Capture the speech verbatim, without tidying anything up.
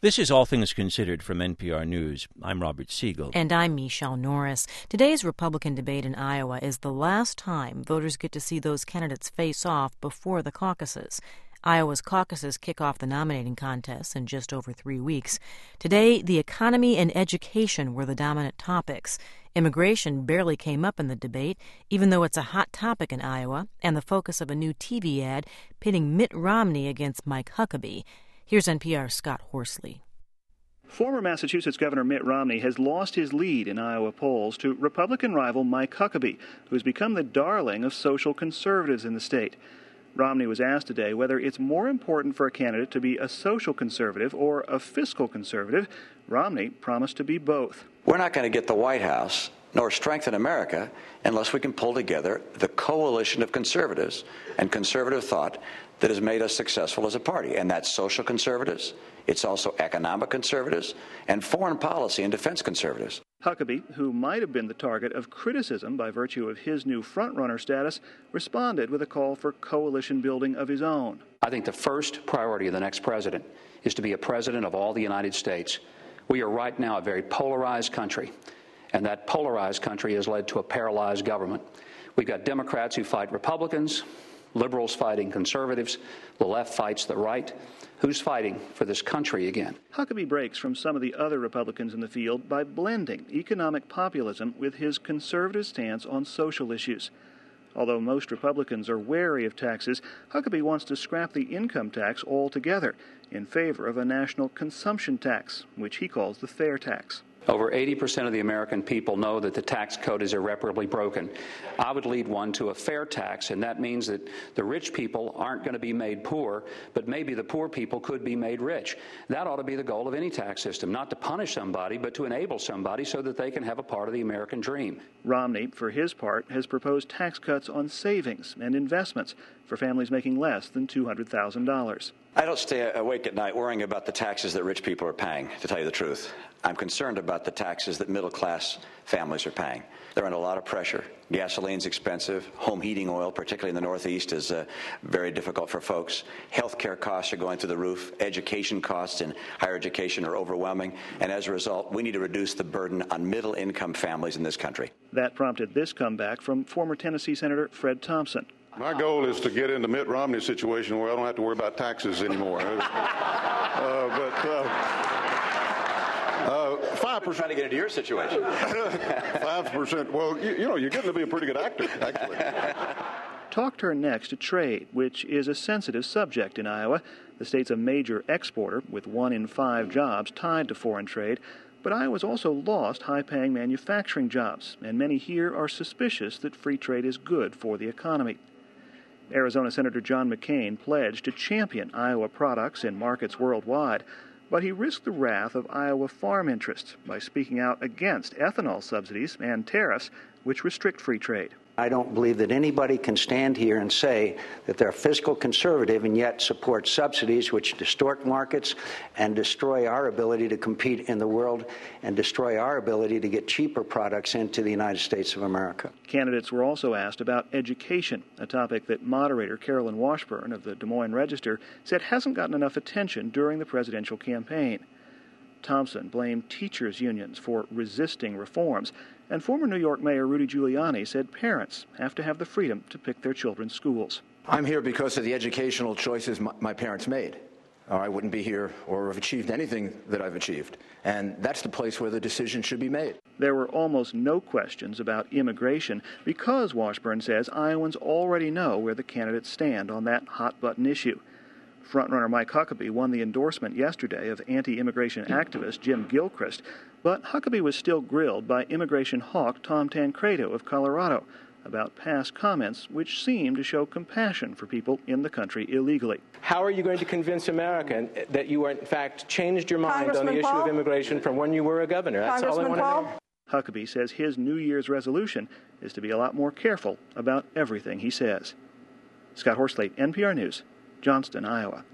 This is All Things Considered from N P R News. I'm Robert Siegel. And I'm Michelle Norris. Today's Republican debate in Iowa is the last time voters get to see those candidates face off before the caucuses. Iowa's caucuses kick off the nominating contest in just over three weeks. Today, the economy and education were the dominant topics. Immigration barely came up in the debate, even though it's a hot topic in Iowa and the focus of a new T V ad pitting Mitt Romney against Mike Huckabee. Here's N P R's Scott Horsley. Former Massachusetts Governor Mitt Romney has lost his lead in Iowa polls to Republican rival Mike Huckabee, who has become the darling of social conservatives in the state. Romney was asked today whether it's more important for a candidate to be a social conservative or a fiscal conservative. Romney promised to be both. We're not going to get the White House nor strengthen America unless we can pull together the coalition of conservatives and conservative thought that has made us successful as a party. And that's social conservatives, it's also economic conservatives, and foreign policy and defense conservatives. Huckabee, who might have been the target of criticism by virtue of his new frontrunner status, responded with a call for coalition building of his own. I think the first priority of the next president is to be a president of all the United States. We are right now a very polarized country, and that polarized country has led to a paralyzed government. We've got Democrats who fight Republicans, liberals fighting conservatives, the left fights the right. Who's fighting for this country again? Huckabee breaks from some of the other Republicans in the field by blending economic populism with his conservative stance on social issues. Although most Republicans are wary of taxes, Huckabee wants to scrap the income tax altogether in favor of a national consumption tax, which he calls the fair tax. Over eighty percent of the American people know that the tax code is irreparably broken. I would lead one to a fair tax, and that means that the rich people aren't going to be made poor, but maybe the poor people could be made rich. That ought to be the goal of any tax system, not to punish somebody, but to enable somebody so that they can have a part of the American dream. Romney, for his part, has proposed tax cuts on savings and investments for families making less than two hundred thousand dollars. I don't stay awake at night worrying about the taxes that rich people are paying, to tell you the truth. I'm concerned about the taxes that middle-class families are paying. They're under a lot of pressure. Gasoline's expensive. Home heating oil, particularly in the Northeast, is uh, very difficult for folks. Health care costs are going through the roof. Education costs in higher education are overwhelming. And as a result, we need to reduce the burden on middle-income families in this country. That prompted this comeback from former Tennessee Senator Fred Thompson. My goal is to get into Mitt Romney's situation where I don't have to worry about taxes anymore. uh, but uh, uh, five percent. Trying to get into your situation. Five percent. Well, you, you know, you're getting to be a pretty good actor, actually. Talk turned next to trade, which is a sensitive subject in Iowa. The state's a major exporter, with one in five jobs tied to foreign trade. But Iowa's also lost high-paying manufacturing jobs, and many here are suspicious that free trade is good for the economy. Arizona Senator John McCain pledged to champion Iowa products in markets worldwide, but he risked the wrath of Iowa farm interests by speaking out against ethanol subsidies and tariffs which restrict free trade. I don't believe that anybody can stand here and say that they're fiscal conservative and yet support subsidies which distort markets and destroy our ability to compete in the world and destroy our ability to get cheaper products into the United States of America. Candidates were also asked about education, a topic that moderator Carolyn Washburn of the Des Moines Register said hasn't gotten enough attention during the presidential campaign. Thompson blamed teachers' unions for resisting reforms, and former New York Mayor Rudy Giuliani said parents have to have the freedom to pick their children's schools. I'm here because of the educational choices my, my parents made, or I wouldn't be here or have achieved anything that I've achieved. And that's the place where the decision should be made. There were almost no questions about immigration because, Washburn says, Iowans already know where the candidates stand on that hot-button issue. Frontrunner Mike Huckabee won the endorsement yesterday of anti-immigration activist Jim Gilchrist, but Huckabee was still grilled by immigration hawk Tom Tancredo of Colorado about past comments which seem to show compassion for people in the country illegally. How are you going to convince America that you, are, in fact, changed your mind on the issue of immigration from when you were a governor? That's all I want to know. Huckabee says his New Year's resolution is to be a lot more careful about everything he says. Scott Horsley, N P R News, Johnston, Iowa.